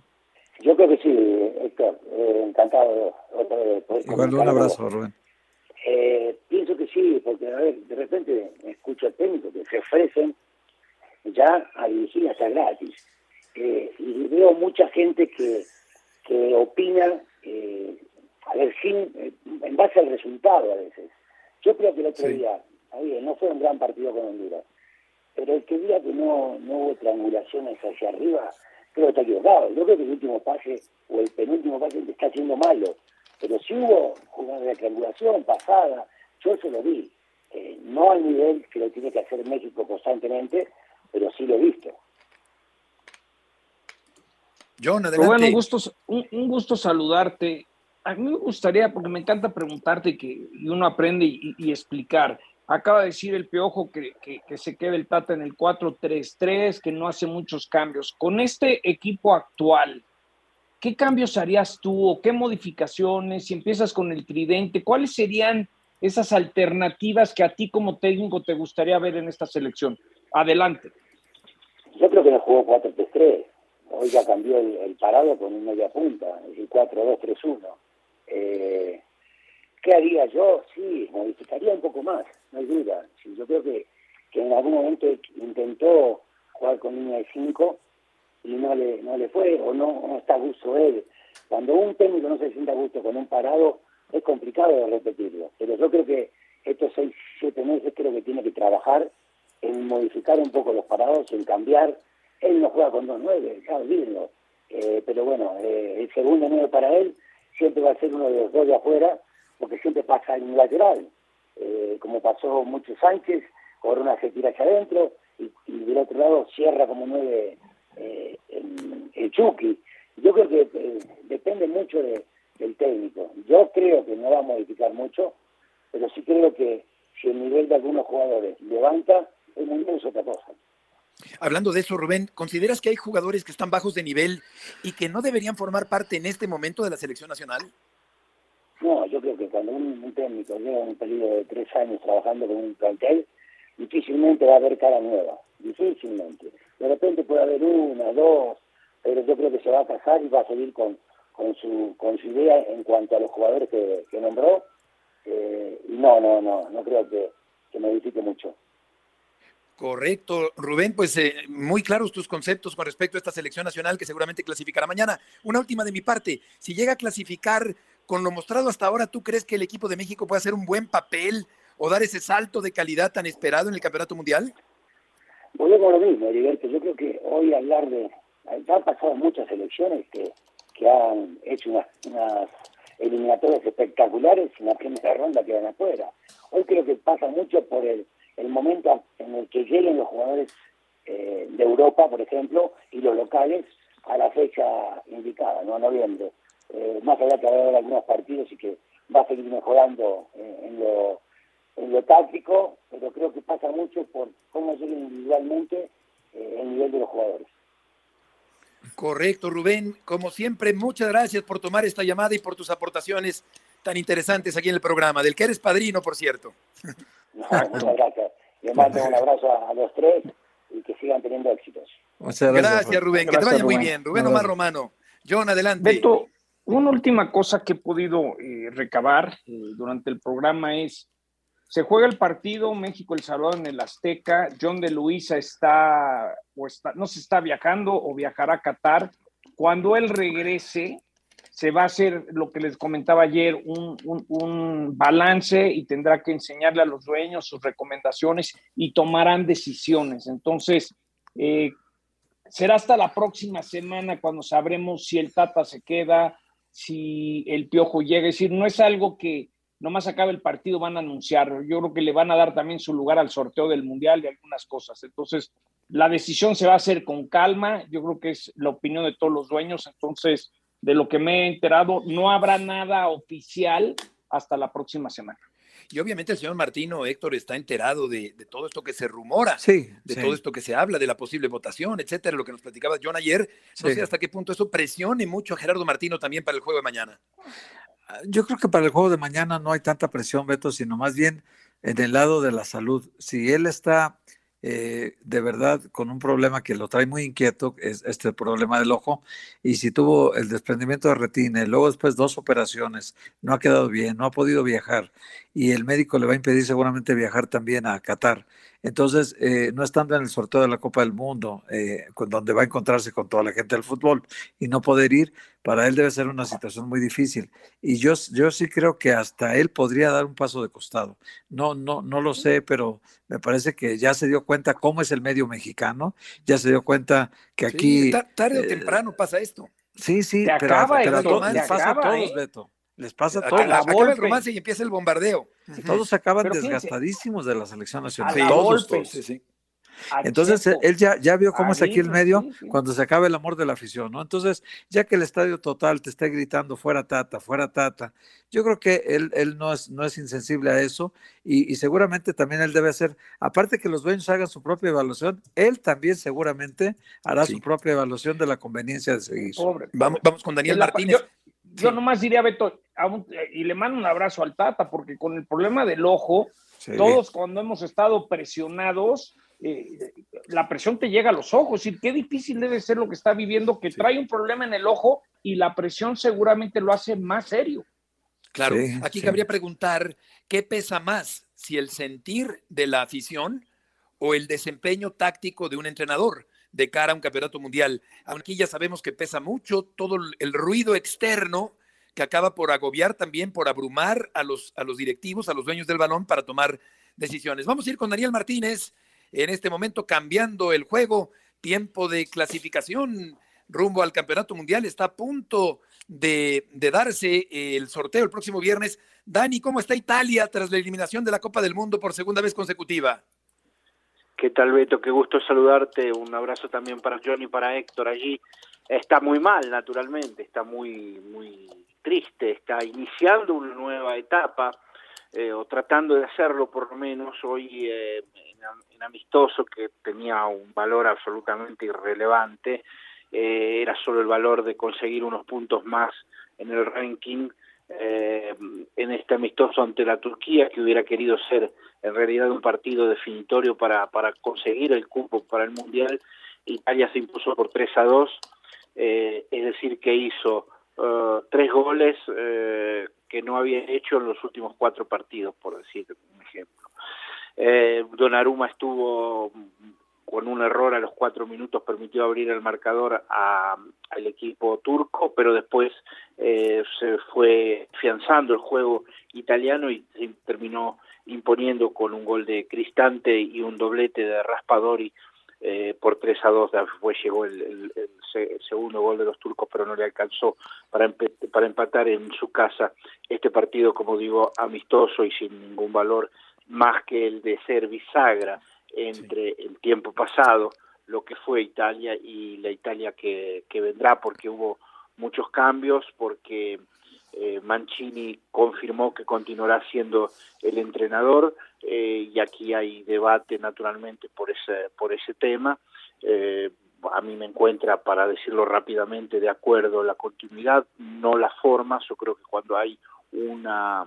Yo creo que sí, Héctor. Eh, encantado otra vez. Igual un abrazo, Rubén. Eh, pienso que sí, porque a ver, de repente escucho al técnico que se ofrecen ya a dirigir hasta gratis. Eh, y veo mucha gente que, que opina eh, a ver, sin, eh, en base al resultado a veces. Yo creo que el otro sí. día, oye, no fue un gran partido con Honduras, pero el que diga que no, no hubo triangulaciones hacia arriba, creo que está equivocado. Yo creo que el último pase o el penúltimo pase está siendo malo, pero sí hubo jugadas de triangulación pasada, yo eso lo vi. Eh, no al nivel que lo tiene que hacer México constantemente, pero sí lo he visto. John, adelante. Bueno, un gusto, un, un gusto saludarte. A mí me gustaría, porque me encanta preguntarte que y uno aprende y, y explicar. Acaba de decir el Piojo que, que, que se quede el Tata en el cuatro tres tres, que no hace muchos cambios. Con este equipo actual, ¿qué cambios harías tú o qué modificaciones? Si empiezas con el tridente, ¿cuáles serían esas alternativas que a ti como técnico te gustaría ver en esta selección? Adelante. Yo creo que no jugó cuatro tres tres. Hoy ya cambió el, el parado con un media punta, es decir, cuatro dos tres uno. Eh, ¿Qué haría yo? Sí, modificaría un poco más, no hay duda. Sí, yo creo que, que en algún momento intentó jugar con línea de cinco y no le no le fue, o no, no está a gusto él. Cuando un técnico no se sienta a gusto con un parado, es complicado de repetirlo. Pero yo creo que estos seis, siete meses creo que tiene que trabajar en modificar un poco los parados, en cambiar. Él no juega con dos nueve, ya olvídenlo. Eh, pero bueno, eh, el segundo nueve para él siempre va a ser uno de los dos de afuera, porque siempre pasa en un lateral. Eh, como pasó mucho Sánchez, Corona se tira hacia adentro y, y del otro lado cierra como nueve eh, el, el Chucky. Yo creo que eh, depende mucho de, del técnico. Yo creo que no va a modificar mucho, pero sí creo que si el nivel de algunos jugadores levanta, el mundial es otra cosa. Hablando de eso, Rubén, ¿consideras que hay jugadores que están bajos de nivel y que no deberían formar parte en este momento de la selección nacional? No, yo creo que cuando un, un técnico lleva un periodo de tres años trabajando con un plantel, difícilmente va a haber cara nueva, difícilmente. De repente puede haber una, dos, pero yo creo que se va a casar y va a seguir con, con, su, con su idea en cuanto a los jugadores que, que nombró. Eh, y no, no, no, no creo que, que modifique mucho. Correcto, Rubén, pues eh, muy claros tus conceptos con respecto a esta selección nacional que seguramente clasificará mañana. Una última de mi parte, si llega a clasificar con lo mostrado hasta ahora, ¿tú crees que el equipo de México puede hacer un buen papel o dar ese salto de calidad tan esperado en el Campeonato Mundial? Volvemos a lo mismo, Heriberto. Yo creo que hoy hablar de... Han pasado muchas selecciones que, que han hecho unas, unas eliminatorias espectaculares y en la primera ronda quedan afuera. Hoy creo que pasa mucho por el, el momento en el que lleguen los jugadores eh, de Europa, por ejemplo, y los locales a la fecha indicada, ¿no? Noviembre. Eh, más allá que va a haber algunos partidos y que va a seguir mejorando eh, en lo en lo táctico, pero creo que pasa mucho por cómo llega individualmente eh, el nivel de los jugadores. Correcto, Rubén. Como siempre, muchas gracias por tomar esta llamada y por tus aportaciones tan interesantes aquí en el programa, del que eres padrino, por cierto. No, muchas gracias. Les mando un abrazo a, a los tres y que sigan teniendo éxitos. Muchas gracias, gracias Rubén. Gracias, que te vaya Rubén. muy bien. Rubén Omar Romano. John, adelante. Beto, una última cosa que he podido eh, recabar eh, durante el programa es, se juega el partido México-El Salvador en el Azteca. John de Luisa está, o está, no se está viajando o viajará a Qatar. Cuando él regrese, se va a hacer lo que les comentaba ayer, un, un, un balance y tendrá que enseñarle a los dueños sus recomendaciones y tomarán decisiones. Entonces, eh, será hasta la próxima semana cuando sabremos si el Tata se queda, si el Piojo llega. Es decir, no es algo que nomás acabe el partido, van a anunciar. Yo creo que le van a dar también su lugar al sorteo del Mundial y algunas cosas. Entonces, la decisión se va a hacer con calma. Yo creo que es la opinión de todos los dueños. Entonces, de lo que me he enterado, no habrá nada oficial hasta la próxima semana. Y obviamente el señor Martino, Héctor, está enterado de, de todo esto que se rumora, sí, de sí. todo esto que se habla, de la posible votación, etcétera, lo que nos platicaba John ayer. No Sí. sé hasta qué punto eso presione mucho a Gerardo Martino también para el juego de mañana. Yo creo que para el juego de mañana no hay tanta presión, Beto, sino más bien en el lado de la salud. Si él está eh, de verdad con un problema que lo trae muy inquieto, es este problema del ojo, y si tuvo el desprendimiento de retina y luego después dos operaciones, no ha quedado bien, no ha podido viajar, y el médico le va a impedir seguramente viajar también a Qatar. Entonces, eh, no estando en el sorteo de la Copa del Mundo, eh, con donde va a encontrarse con toda la gente del fútbol y no poder ir, para él debe ser una situación muy difícil. Y yo, yo sí creo que hasta él podría dar un paso de costado. No, no, no lo sé, pero me parece que ya se dio cuenta cómo es el medio mexicano, ya se dio cuenta que aquí... Sí, ta- tarde o eh, temprano pasa esto. Sí, sí, Te pero, acaba, pero a Héctor, todos te les pasa acaba, a todos, ¿eh? Beto. Les pasa a Acá- todos. la acaba Volpe. el romance y empieza el bombardeo. Todos acaban Pero fíjense, desgastadísimos de la selección a nacional. la Todos, Volpe, todos. Sí, sí. a Entonces Chepo, él ya, ya vio cómo a es aquí el Guido, medio sí, sí. cuando se acaba el amor de la afición, ¿no? Entonces, ya que el estadio total te esté gritando fuera Tata, fuera Tata, yo creo que él, él no, es, no es insensible a eso y, y seguramente también él debe hacer, aparte que los dueños hagan su propia evaluación, él también seguramente hará Sí. su propia evaluación de la conveniencia de seguir. Pobre, Vamos, pobre. vamos con Daniel De la- Martínez. Yo, yo Sí. nomás diría, Beto, a un- y le mando un abrazo al Tata, porque con el problema del ojo, Sí. todos cuando hemos estado presionados, eh, la presión te llega a los ojos. Y qué difícil debe ser lo que está viviendo, que trae un problema en el ojo y la presión seguramente lo hace más serio. Claro, Sí, aquí sí. cabría preguntar, ¿qué pesa más? ¿Si el sentir de la afición o el desempeño táctico de un entrenador de cara a un campeonato mundial? Aquí ya sabemos que pesa mucho todo el ruido externo que acaba por agobiar también, por abrumar a los, a los directivos, a los dueños del balón para tomar decisiones. Vamos a ir con Daniel Martínez, en este momento cambiando el juego, tiempo de clasificación rumbo al campeonato mundial, está a punto de, de darse el sorteo el próximo viernes. Dani, ¿cómo está Italia tras la eliminación de la Copa del Mundo por segunda vez consecutiva? ¿Qué tal, Beto? Qué gusto saludarte. Un abrazo también para John y para Héctor allí. Está muy mal, naturalmente, está muy, muy triste, está iniciando una nueva etapa, eh, o tratando de hacerlo por lo menos hoy eh, en, en amistoso, que tenía un valor absolutamente irrelevante. Eh, era solo el valor de conseguir unos puntos más en el ranking eh, en este amistoso ante la Turquía, que hubiera querido ser en realidad un partido definitorio para, para conseguir el cupo para el Mundial. Italia se impuso por tres a dos, eh, es decir que hizo uh, tres goles eh, que no había hecho en los últimos cuatro partidos, por decir un ejemplo. Eh, Donnarumma estuvo con un error a los cuatro minutos, permitió abrir el marcador a, al equipo turco, pero después eh, se fue afianzando el juego italiano y se terminó imponiendo con un gol de Cristante y un doblete de Raspadori eh, por tres a dos. Después llegó el, el, el ese segundo gol de los turcos, pero no le alcanzó para, empe- para empatar en su casa este partido, como digo, amistoso y sin ningún valor más que el de ser bisagra entre el tiempo pasado, lo que fue Italia y la Italia que, que vendrá, porque hubo muchos cambios, porque eh, Mancini confirmó que continuará siendo el entrenador, eh, y aquí hay debate naturalmente por ese, por ese tema. Eh, a mí me encuentra, para decirlo rápidamente, de acuerdo la continuidad, no la forma. Yo creo que cuando hay una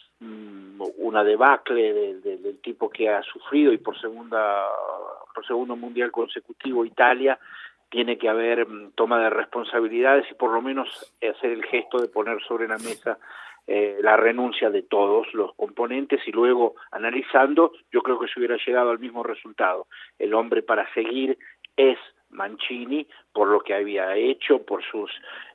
una debacle de, de, del tipo que ha sufrido y por segunda por segundo mundial consecutivo Italia, tiene que haber toma de responsabilidades y por lo menos hacer el gesto de poner sobre la mesa eh, la renuncia de todos los componentes, y luego analizando, yo creo que se hubiera llegado al mismo resultado. El hombre para seguir es Mancini, por lo que había hecho, por sus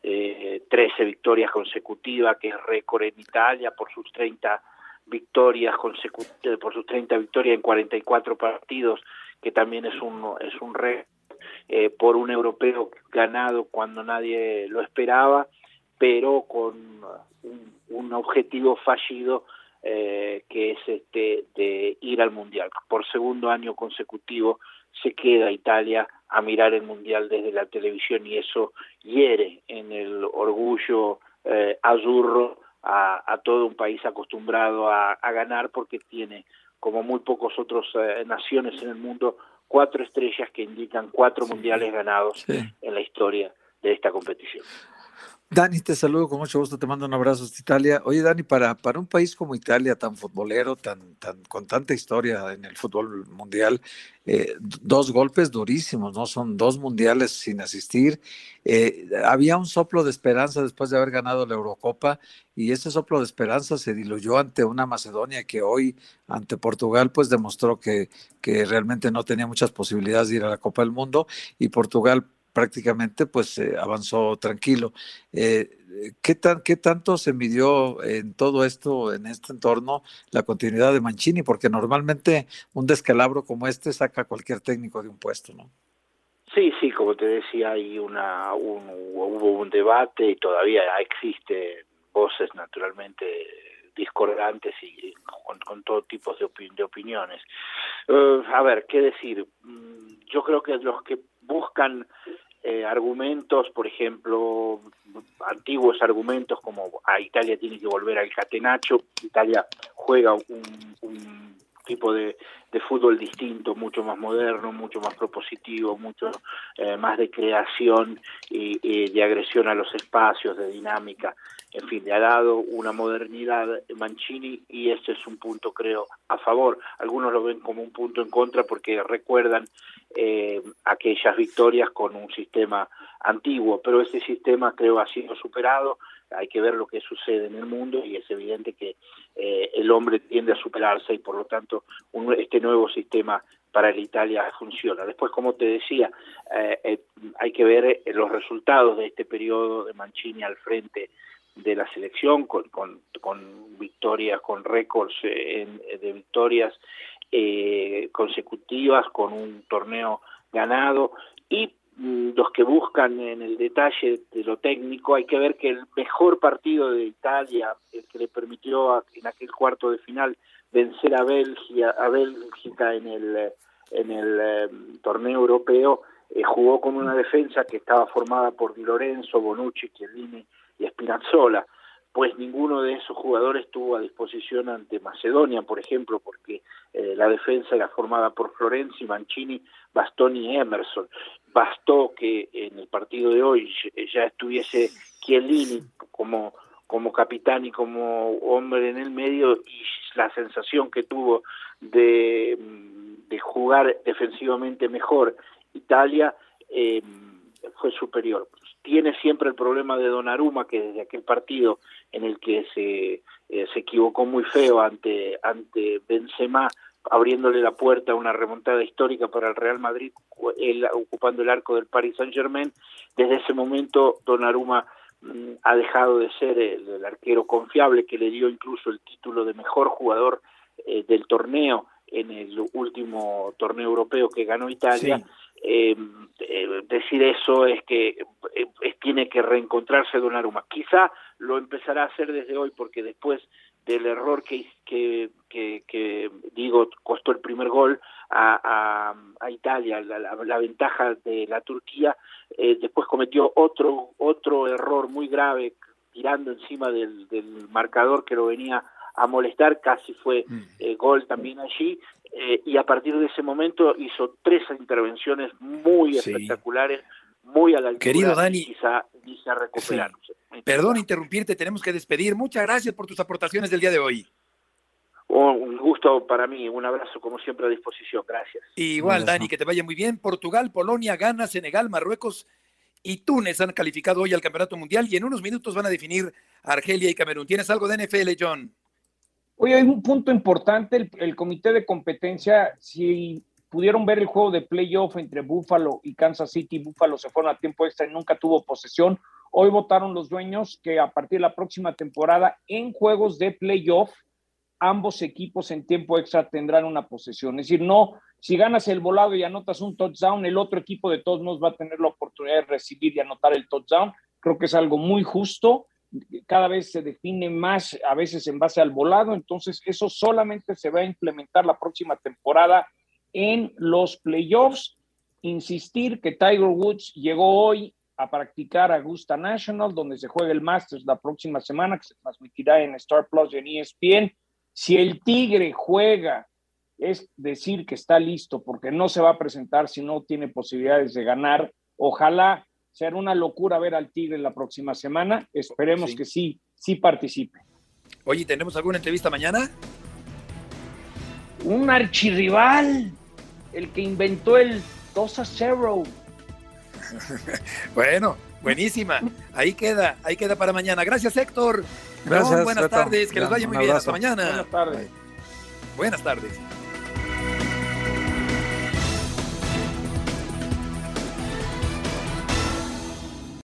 eh, trece victorias consecutivas, que es récord en Italia, por sus treinta victorias consecutivas, por sus treinta victorias en cuarenta y cuatro partidos, que también es un es un récord, eh, por un europeo ganado cuando nadie lo esperaba, pero con un, un objetivo fallido, eh, que es este de ir al Mundial. Por segundo año consecutivo se queda Italia a mirar el Mundial desde la televisión, y eso hiere en el orgullo eh, azzurro a, a todo un país acostumbrado a, a ganar, porque tiene, como muy pocos otros eh, naciones en el mundo, cuatro estrellas que indican cuatro sí. mundiales ganados sí. en la historia de esta competición. Dani, te saludo con mucho gusto, te mando un abrazo hasta Italia. Oye, Dani, para, para un país como Italia, tan futbolero, tan, tan, con tanta historia en el fútbol mundial, eh, dos golpes durísimos, ¿no? Son dos mundiales sin asistir. Eh, había un soplo de esperanza después de haber ganado la Eurocopa, y ese soplo de esperanza se diluyó ante una Macedonia que hoy, ante Portugal, pues demostró que, que realmente no tenía muchas posibilidades de ir a la Copa del Mundo, y Portugal prácticamente pues eh, avanzó tranquilo. Eh, ¿qué, tan, ¿Qué tanto se midió en todo esto, en este entorno, la continuidad de Mancini? Porque normalmente un descalabro como este saca a cualquier técnico de un puesto, ¿no? Sí, sí, como te decía, hay una, un, hubo un debate y todavía existe voces naturalmente discordantes y con, con todo tipo de, opin- de opiniones. Uh, a ver, ¿qué decir? Yo creo que los que buscan eh, argumentos, por ejemplo, antiguos argumentos como a Italia tiene que volver al catenaccio, Italia juega un, un tipo de, de fútbol distinto, mucho más moderno, mucho más propositivo, mucho eh, más de creación y, y de agresión a los espacios, de dinámica. En fin, le ha dado una modernidad Mancini, y ese es un punto, creo, a favor. Algunos lo ven como un punto en contra porque recuerdan eh, aquellas victorias con un sistema antiguo, pero ese sistema, creo, ha sido superado. Hay que ver lo que sucede en el mundo, y es evidente que eh, el hombre tiende a superarse, y por lo tanto un, este nuevo sistema para el Italia funciona. Después, como te decía, eh, eh, hay que ver eh, los resultados de este periodo de Mancini al frente de la selección, con, con, con victorias, con récords eh, en, de victorias eh, consecutivas, con un torneo ganado, y mm, los que buscan en el detalle de lo técnico, hay que ver que el mejor partido de Italia, el que le permitió a, en aquel cuarto de final vencer a Bélgica, a Bélgica en el, en el eh, torneo europeo, eh, jugó con una defensa que estaba formada por Di Lorenzo, Bonucci, Chiellini y Spinazzola. Pues ninguno de esos jugadores estuvo a disposición ante Macedonia, por ejemplo, porque eh, la defensa era formada por Florenzi, Mancini, Bastoni y Emerson. Bastó que en el partido de hoy ya estuviese Chiellini como, como capitán y como hombre en el medio, y la sensación que tuvo de, de jugar defensivamente mejor Italia eh, fue superior. Tiene siempre el problema de Donnarumma, que desde aquel partido en el que se, eh, se equivocó muy feo ante, ante Benzema, abriéndole la puerta a una remontada histórica para el Real Madrid, él ocupando el arco del Paris Saint-Germain. Desde ese momento Donnarumma mmm, ha dejado de ser el, el arquero confiable que le dio incluso el título de mejor jugador eh, del torneo en el último torneo europeo que ganó Italia. Sí. Eh, eh, decir eso es que eh, tiene que reencontrarse Donnarumma. Quizá lo empezará a hacer desde hoy, porque después del error que, que, que, que digo, costó el primer gol a, a, a Italia, la, la, la ventaja de la Turquía, eh, después cometió otro, otro error muy grave, tirando encima del, del marcador que lo venía a molestar, casi fue eh, gol también allí, eh, y a partir de ese momento hizo tres intervenciones muy sí. espectaculares, muy a la altura. Querido Dani, y quizá, quizá recuperarse. Sí. Perdón interrumpirte, tenemos que despedir. Muchas gracias por tus aportaciones del día de hoy. Un gusto para mí, un abrazo como siempre a disposición, gracias. Igual, Dani, que te vaya muy bien. Portugal, Polonia, Ghana, Senegal, Marruecos y Túnez han calificado hoy al Campeonato Mundial y en unos minutos van a definir Argelia y Camerún. ¿Tienes algo de N F L, John? Oye, hay un punto importante, el, el comité de competencia, si pudieron ver el juego de playoff entre Buffalo y Kansas City, Buffalo se fueron a tiempo extra y nunca tuvo posesión. Hoy votaron los dueños que a partir de la próxima temporada en juegos de playoff, ambos equipos en tiempo extra tendrán una posesión. Es decir, no, si ganas el volado y anotas un touchdown, el otro equipo de todos modos va a tener la oportunidad de recibir y anotar el touchdown. Creo que es algo muy justo. Cada vez se define más, a veces en base al volado, entonces eso solamente se va a implementar la próxima temporada en los playoffs. Insistir que Tiger Woods llegó hoy a practicar a Augusta National, donde se juega el Masters la próxima semana, que se transmitirá en Star Plus y en E S P N. Si el Tigre juega, es decir que está listo, porque no se va a presentar si no tiene posibilidades de ganar. Ojalá será una locura ver al Tigre la próxima semana. Esperemos sí. que sí, sí participe. Oye, ¿tenemos alguna entrevista mañana? Un archirrival, el que inventó el dos a cero. Bueno, buenísima. Ahí queda, ahí queda para mañana. Gracias, Héctor. Gracias. Buenas Beto. tardes, que Ya, les vaya muy un bien. abrazo. Hasta mañana. Buenas tardes. Buenas tardes.